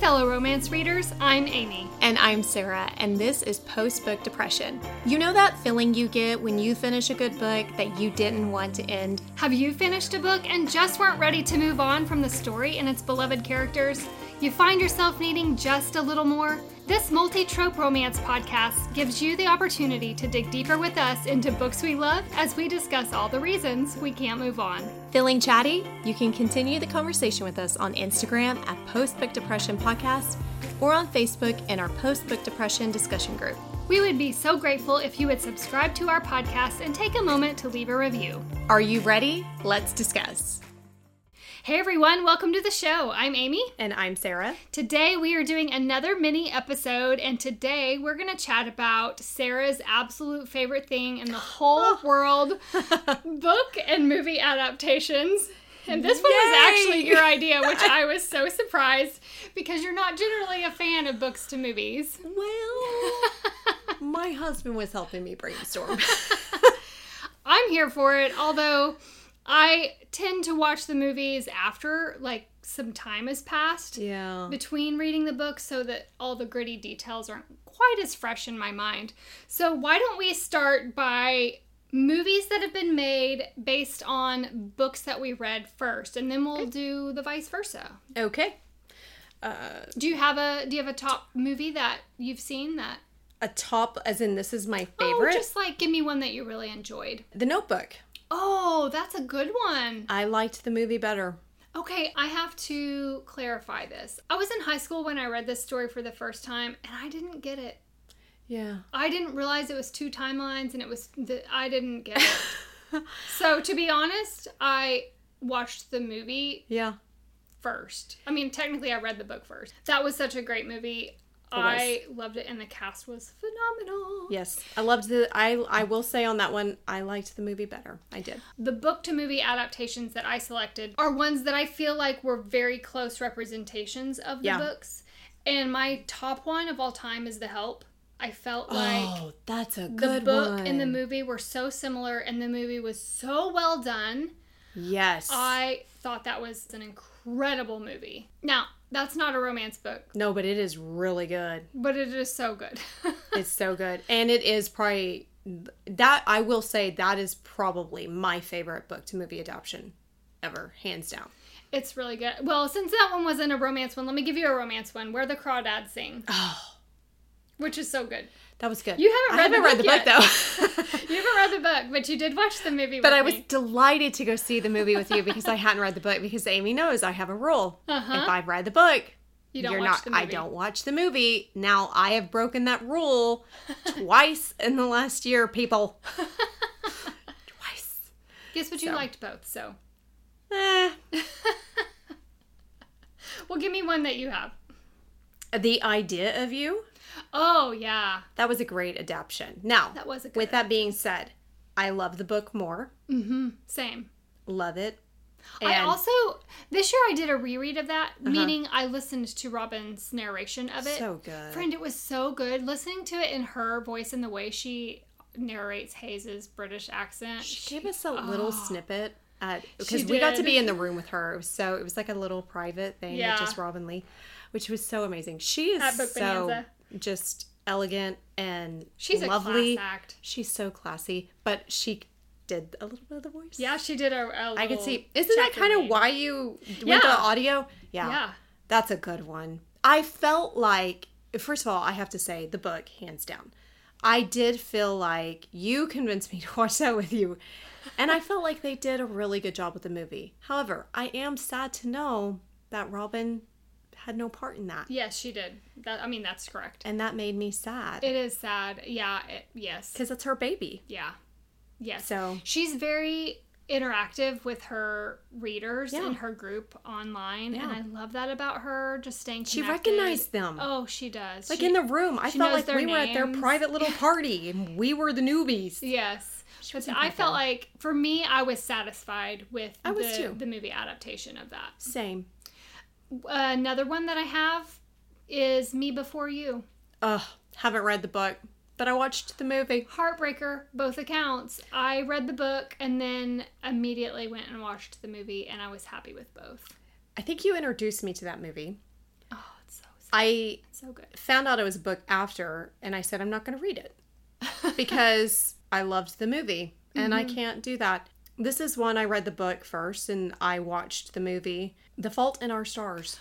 fellow romance readers, I'm Amy. And I'm Sarah, and this is Post-Book Depression. You know that feeling you get when you finish a good book that you didn't want to end? Have you finished a book and just weren't ready to move on from the story and its beloved characters? You find yourself needing just a little more? This multi-trope romance podcast gives you the opportunity to dig deeper with us into books we love as we discuss all the reasons we can't move on. Feeling chatty? You can continue the conversation with us on Instagram at Post-Book Depression Podcast or on Facebook in our Post-Book Depression discussion group. We would be so grateful if you would subscribe to our podcast and take a moment to leave a review. Are you ready? Let's discuss. Hey everyone, welcome to the show. I'm Amy. And I'm Sarah. Today we are doing another mini episode, and today we're going to chat about Sarah's absolute favorite thing in the whole world, book and movie adaptations. And this one was actually your idea, which I was so surprised because you're not generally a fan of books to movies. Well, my husband was helping me brainstorm. I'm here for it, although I tend to watch the movies after, some time has passed between reading the book so that all the gritty details aren't quite as fresh in my mind. So why don't we start by movies that have been made based on books that we read first, and then we'll do the vice versa. Okay. Do you have a top movie that you've seen that? A top, as in this is my favorite? Oh, just give me one that you really enjoyed. The Notebook. Oh, that's a good one. I liked the movie better. Okay, I have to clarify this. I was in high school when I read this story for the first time, and I didn't get it. Yeah. I didn't realize it was two timelines, and I didn't get it. So, to be honest, I watched the movie first. I mean, technically, I read the book first. That was such a great movie. I loved it, and the cast was phenomenal. Yes, I loved it. I will say on that one, I liked the movie better. I did. The book-to-movie adaptations that I selected are ones that I feel like were very close representations of the books. And my top one of all time is The Help. I felt like that's a good the book one. and the movie were so similar, and the movie was so well done. Yes. I thought that was an incredible movie. Now, that's not a romance book. No, but it is really good. But it is so good. It's so good. And it is probably, that I will say, that is probably my favorite book to movie adaptation ever, hands down. It's really good. Well, since that one wasn't a romance one, let me give you a romance one, Where the Crawdads Sing. Oh. Which is so good. That was good. You haven't read the book though. You haven't read the book, but you did watch the movie with But I me. was delighted to go see the movie with you because I hadn't read the book, because Amy knows I have a rule. If I've read the book, you don't watch the movie. I don't watch the movie. Now, I have broken that rule twice in the last year, people. Twice. Guess what? You liked both, so. Eh. Well, give me one that you have. The Idea of You. Oh, yeah. That was a great adaptation. Now, that was a good with that being said, I love the book more. Mm-hmm. Same. Love it. And I also, this year I did a reread of that, meaning I listened to Robin's narration of it. So good. Friend, it was so good. Listening to it in her voice and the way she narrates Hayes' British accent. She gave us a little snippet because we got to be in the room with her. It was like a little private thing with just Robin Lee, which was so amazing. She is so just elegant and she's lovely. A class act. She's so classy, but she did a little bit of the voice. Yeah, she did a little. I could see. Isn't that kind of why you went the audio? Yeah. That's a good one. I felt like, first of all, I have to say the book, hands down. I did feel like you convinced me to watch that with you. And I felt like they did a really good job with the movie. However, I am sad to know that Robin had no part in that. Yes, she did. That's correct. And that made me sad. It is sad. Yeah, yes. Because it's her baby. Yeah. Yes. So she's very interactive with her readers in her group online, and I love that about her, just staying connected. She recognized them. Oh, she does. In the room. I felt like we were at their private little party, and we were the newbies. Yes. But I felt like, for me, I was satisfied with the movie adaptation of that. Same. Another one that I have is Me Before You. Haven't read the book, but I watched the movie. Heartbreaker, both accounts. I read the book and then immediately went and watched the movie, and I was happy with both. I think you introduced me to that movie. Oh, it's so I So good. found out it was a book after, and I said, I'm not going to read it because I loved the movie, and I can't do that. This is one I read the book first, and I watched the movie, The Fault in Our Stars.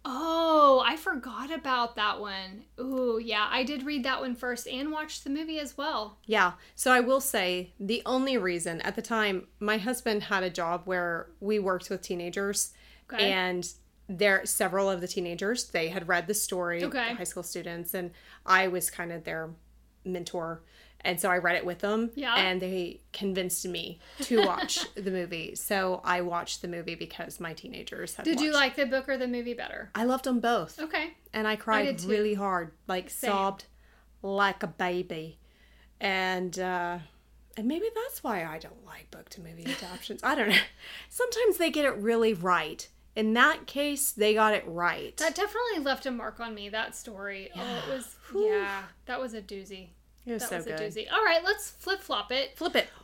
Oh, I forgot about that one. Ooh, yeah, I did read that one first and watched the movie as well. Yeah, so I will say the only reason, at the time, my husband had a job where we worked with teenagers, and several of the teenagers, they had read the story, high school students, and I was kind of their mentor. And so I read it with them, and they convinced me to watch the movie. So I watched the movie because my teenagers had Did you like the book or the movie better? I loved them both. Okay. And I cried really hard, like sobbed like a baby. And maybe that's why I don't like book to movie adaptations. I don't know. Sometimes they get it really right. In that case, they got it right. That definitely left a mark on me, that story. Yeah. Oh, it was, that was a doozy. It was so good. A doozy. All right, let's flip-flop it. Flip it.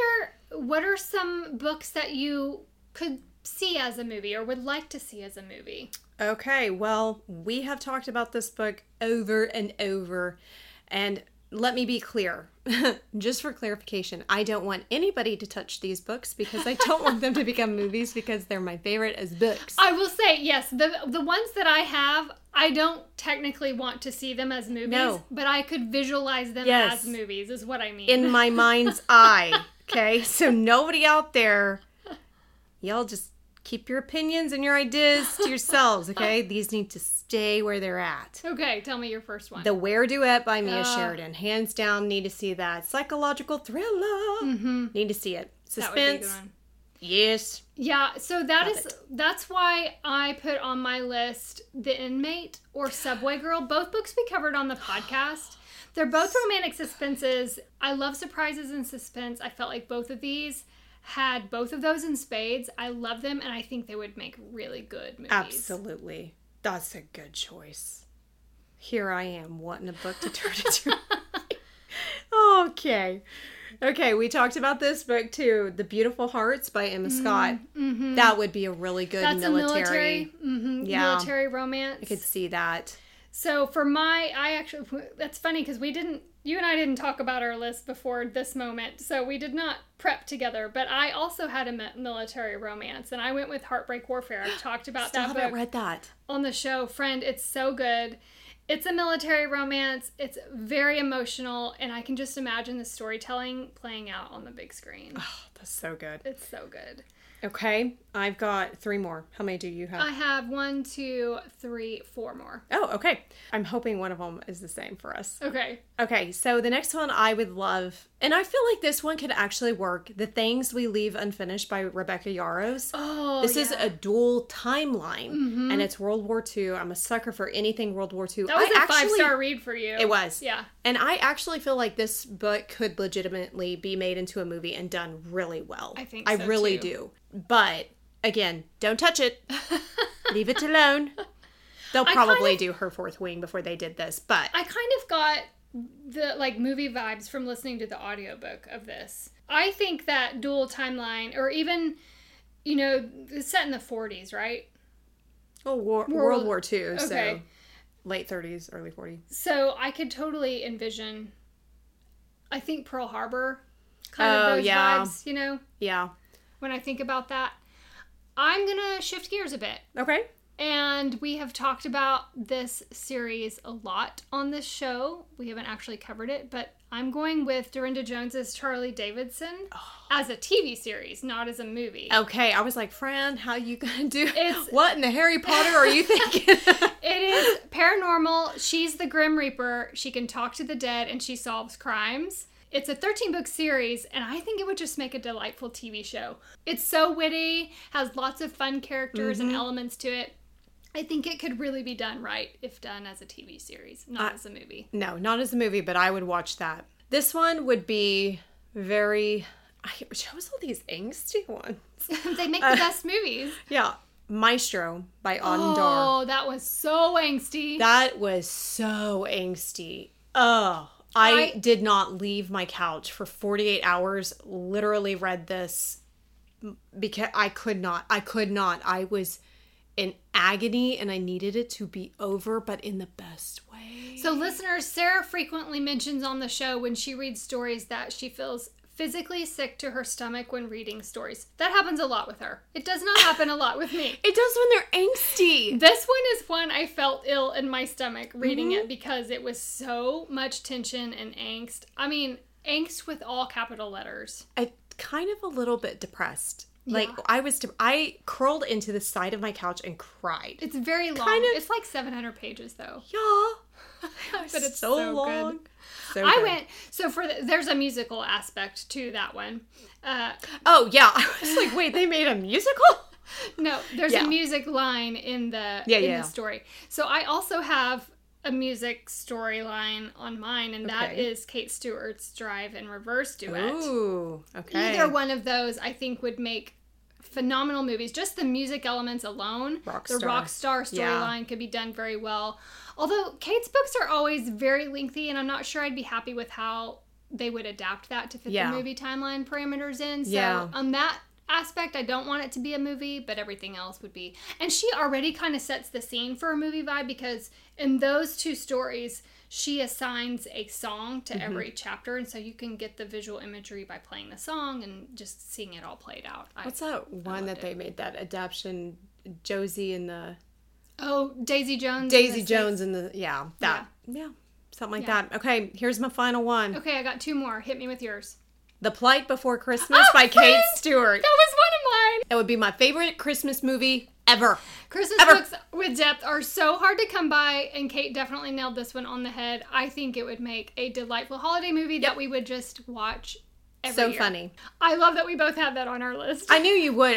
What are some books that you could see as a movie or would like to see as a movie? Okay, well, we have talked about this book over and over, and let me be clear. Just for clarification, I don't want anybody to touch these books because I don't want them to become movies because they're my favorite as books. I will say, yes, the ones that I have, I don't technically want to see them as movies, but I could visualize them as movies, is what I mean. In my mind's eye, okay? So nobody out there, y'all just keep your opinions and your ideas to yourselves, okay? These need to stay where they're at. Okay, tell me your first one. The Where Duet by Mia Sheridan. Hands down, need to see that. Psychological thriller. Mm-hmm. Need to see it. Suspense. That would be a good one. Yes. Yeah, so that's why I put on my list The Inmate or Subway Girl. Both books we covered on the podcast. They're both romantic suspenses. I love surprises and suspense. I felt like both of these had both of those in spades. I love them, and I think they would make really good movies. Absolutely. That's a good choice. Here I am wanting a book to turn into. Okay, we talked about this book too, The Beautiful Hearts by Emma Scott. Mm-hmm. That would be a really good military military romance. I could see that. So for that's funny because you and I didn't talk about our list before this moment, so we did not prep together, but I also had a military romance, and I went with Heartbreak Warfare. I've talked about that book. I haven't read that. On the show. Friend, it's so good. It's a military romance. It's very emotional, and I can just imagine the storytelling playing out on the big screen. Oh, that's so good. It's so good. Okay, I've got 3 more. How many do you have? I have 1, 2, 3, 4 more. Oh, okay. I'm hoping one of them is the same for us. Okay, so the next one I would love, and I feel like this one could actually work, The Things We Leave Unfinished by Rebecca Yarros. Oh, This is a dual timeline, and it's World War II. I'm a sucker for anything World War II. That was a 5-star read for you. It was. Yeah. And I actually feel like this book could legitimately be made into a movie and done really well. I think so, I really do. But, again, don't touch it. Leave it alone. They'll probably do Her Fourth Wing before they did this, but... I kind of got the, movie vibes from listening to the audiobook of this. I think that dual timeline, or even, it's set in the 40s, right? Oh, World War II, so late 30s, early 40s. So I could totally envision, I think Pearl Harbor, kind of those vibes, Yeah. When I think about that. I'm going to shift gears a bit. Okay. And we have talked about this series a lot on this show. We haven't actually covered it, but I'm going with Dorinda Jones's Charlie Davidson as a TV series, not as a movie. Okay, I was like, Fran, how you gonna do it? What in the Harry Potter are you thinking? It is paranormal. She's the Grim Reaper. She can talk to the dead, and she solves crimes. It's a 13-book series, and I think it would just make a delightful TV show. It's so witty, has lots of fun characters and elements to it. I think it could really be done right if done as a TV series, not as a movie. No, not as a movie, but I would watch that. This one would be very... I chose all these angsty ones. They make the best movies. Yeah. Maestro by Auden Dar. Oh, that was so angsty. That was so angsty. Oh, I did not leave my couch for 48 hours, literally read this because I could not. I was in agony and I needed it to be over, but in the best way. So listeners, Sarah frequently mentions on the show when she reads stories that she feels physically sick to her stomach when reading stories. That happens a lot with her. It does not happen a lot with me. It does when they're angsty. This one is one I felt ill in my stomach reading it because it was so much tension and angst. I mean, angst with all capital letters. I kind of a little bit depressed. Like, I curled into the side of my couch and cried. It's very long. It's like 700 pages, though. Yeah. But it's so long. Good. There's a musical aspect to that one. Oh, yeah. I was like, wait, they made a musical? No, there's a music line in the story. So I also have a music storyline on mine, and that is Kate Stewart's Drive and Reverse duet. Ooh, okay. Either one of those, I think, would make phenomenal movies. Just the music elements alone, the rock star storyline could be done very well. Although Kate's books are always very lengthy, and I'm not sure I'd be happy with how they would adapt that to fit the movie timeline parameters in. So on that aspect, I don't want it to be a movie, but everything else would be. And she already kind of sets the scene for a movie vibe, because in those two stories, she assigns a song to every chapter, and so you can get the visual imagery by playing the song and just seeing it all played out. What's that one that they made, that adaptation, Josie and the... Oh, Daisy Jones. Daisy Jones and the... something like that. Okay, here's my final one. Okay, I got two more. Hit me with yours. The Plight Before Christmas by Kate Stewart. That was one of mine. It would be my favorite Christmas movie ever. Christmas books with depth are so hard to come by, and Kate definitely nailed this one on the head. I think it would make a delightful holiday movie that we would just watch every year. Funny. I love that we both had that on our list. I knew you would.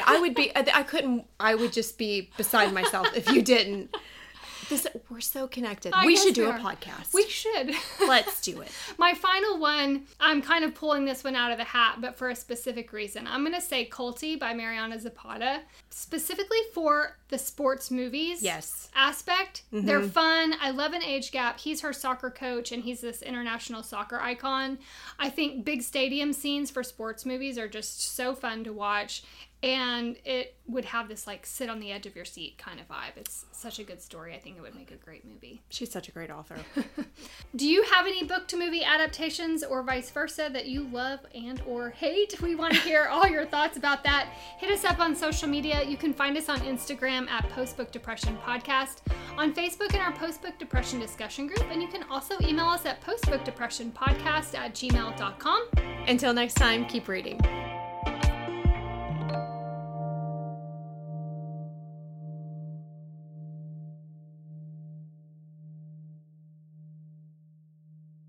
I would just be beside myself if you didn't. We're so connected. We should do a podcast. We should. Let's do it. My final one, I'm kind of pulling this one out of the hat, but for a specific reason. I'm going to say Colty by Mariana Zapata, specifically for the sports movies aspect. They're fun. I love an age gap. He's her soccer coach, and he's this international soccer icon. I think big stadium scenes for sports movies are just so fun to watch. And it would have this, like, sit on the edge of your seat kind of vibe. It's such a good story. I think it would make a great movie. She's such a great author. Do you have any book-to-movie adaptations or vice versa that you love and or hate? We want to hear all your thoughts about that. Hit us up on social media. You can find us on Instagram at Postbook Depression Podcast, on Facebook in our Postbook Depression discussion group, and you can also email us at postbookdepressionpodcast@gmail.com. Until next time, keep reading.